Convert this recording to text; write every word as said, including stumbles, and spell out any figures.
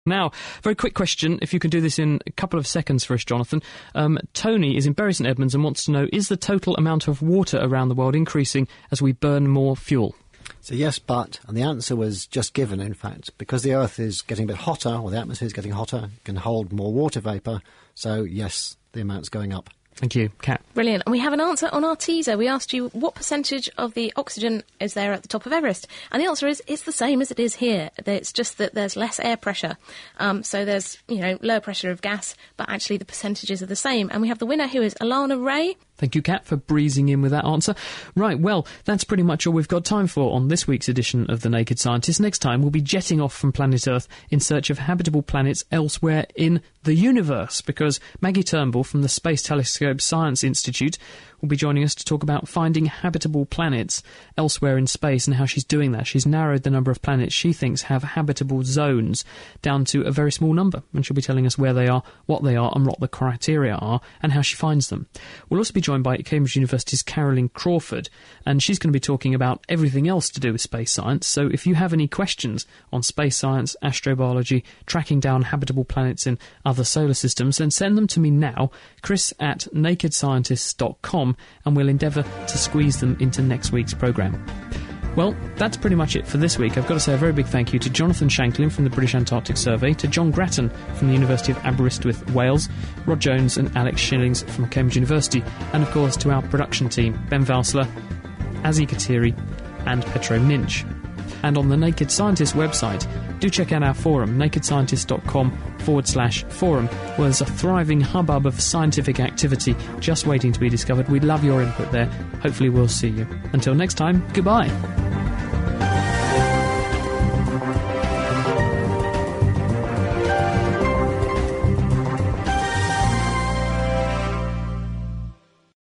Now, very quick question, if you can do this in a couple of seconds for us, Jonathan. Um, Tony is in Bury St Edmunds and wants to know, is the total amount of water around the world increasing as we burn more fuel? So yes, but, and the answer was just given, in fact, because the Earth is getting a bit hotter, or the atmosphere is getting hotter, it can hold more water vapour, so yes, the amount's going up. Thank you. Kat. Brilliant. And we have an answer on our teaser. We asked you what percentage of the oxygen is there at the top of Everest. And the answer is it's the same as it is here. It's just that there's less air pressure. Um, so there's, you know, lower pressure of gas, but actually the percentages are the same. And we have the winner, who is Alana Ray. Thank you, Kat, for breezing in with that answer. Right, well, that's pretty much all we've got time for on this week's edition of The Naked Scientist. Next time, we'll be jetting off from planet Earth in search of habitable planets elsewhere in the universe, because Maggie Turnbull from the Space Telescope Science Institute will be joining us to talk about finding habitable planets elsewhere in space and how she's doing that. She's narrowed the number of planets she thinks have habitable zones down to a very small number, and she'll be telling us where they are, what they are, and what the criteria are, and how she finds them. We'll also be joined by Cambridge University's Carolyn Crawford, and she's going to be talking about everything else to do with space science. So if you have any questions on space science, astrobiology, tracking down habitable planets in other solar systems, then send them to me now, chris at naked scientists dot com, and we'll endeavour to squeeze them into next week's programme. Well, that's pretty much it for this week. I've got to say a very big thank you to Jonathan Shanklin from the British Antarctic Survey, to John Grattan from the University of Aberystwyth, Wales, Rod Jones and Alex Shillings from Cambridge University, and of course to our production team, Ben Valsler, Azzy Katiri and Petro Minch. And on the Naked Scientist website, do check out our forum, naked scientist dot com forward slash forum, where there's a thriving hubbub of scientific activity just waiting to be discovered. We'd love your input there. Hopefully we'll see you. Until next time, goodbye.